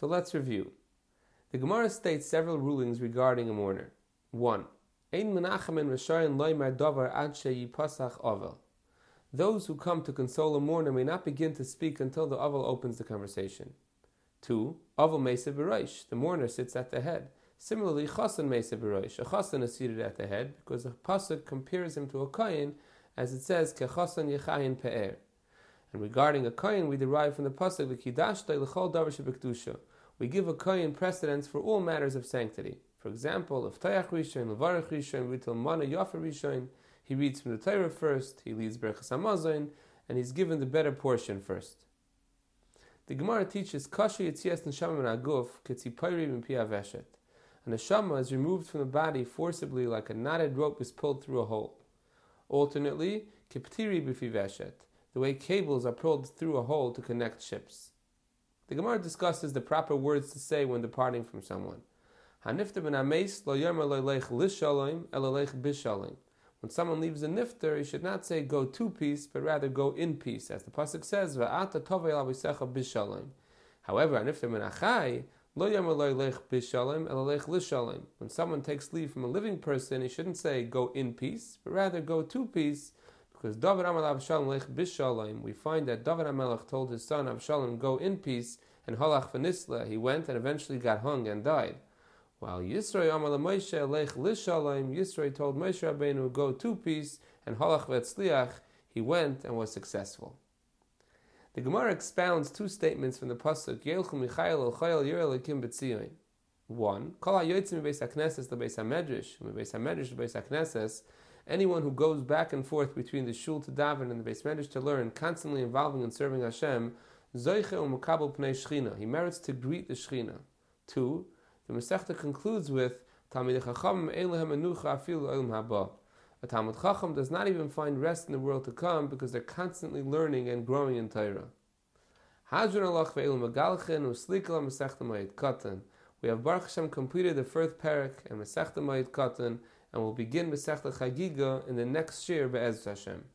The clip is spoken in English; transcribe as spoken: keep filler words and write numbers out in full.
So let's review. The Gemara states several rulings regarding a mourner. One. Ein menachamen v'shayin loymar davar ad sheyipasach avel. Those who come to console a mourner may not begin to speak until the avel opens the conversation. Two. Avel meisa b'roish. The mourner sits at the head. Similarly, chasan meisa b'roish. A chasan is seated at the head because the pasuk compares him to a kohen, as it says, kechasan yechayin pe'er. And regarding a kohen, we derive from the pasuk v'kidashtoi l'chol davar shebekdusha. We give a kohen precedence for all matters of sanctity. For example, if Tayach Rishon, Levarach Rishon, we tell Mana Yafa Rishon, he reads from the Torah first, he leads Berachas Hamazon, and he's given the better portion first. The Gemara teaches Kasha Yitzias Neshama Min Aguf Ketzipayri Min Pi Aveshet. A neshama is removed from the body forcibly like a knotted rope is pulled through a hole. Alternately, Keptiri B'Fi Veshet, the way cables are pulled through a hole to connect ships. The Gemara discusses the proper words to say when departing from someone. When someone leaves a nifter, he should not say go to peace, but rather go in peace, as the pasuk says, however, when someone takes leave from a living person, he shouldn't say go in peace, but rather go to peace, because David Amar Avshalom lech bishalom. We find that David HaMelech told his son Avshalom go in peace, and halach v'nisla, he went and eventually got hung and died. While Yisroi Amar Moshe lech lishalom, Yisroi told Moshe Rabbeinu go to peace, and halach v'etzliach, he went and was successful. The Gemara expounds two statements from the pasuk Yelchu Michael El Chayil Yireh Elokim B'Tzion. One, Kol HaYotzim Beis HaKnesses LeBeis HaMedrash, Beis HaMedrash LeBeis HaKnesses. Anyone who goes back and forth between the shul to daven and the Beis Medrash to learn, constantly involving and serving Hashem, Zoiche u'Mekabel Pnei Shechina. He merits to greet the Shechina. Two, the Masechta concludes with Talmidei Chachamim ein lehem menucha afilu olam haba. A Talmid Chacham does not even find rest in the world to come because they're constantly learning and growing in Torah. Hadron alach ve'elu megalchen u'slikala Masechta Moed Katan. We have Baruch Hashem completed the first parak and Masechta Moed Katan, and we'll begin Masechta Chagiga in the next year be'ez Hashem.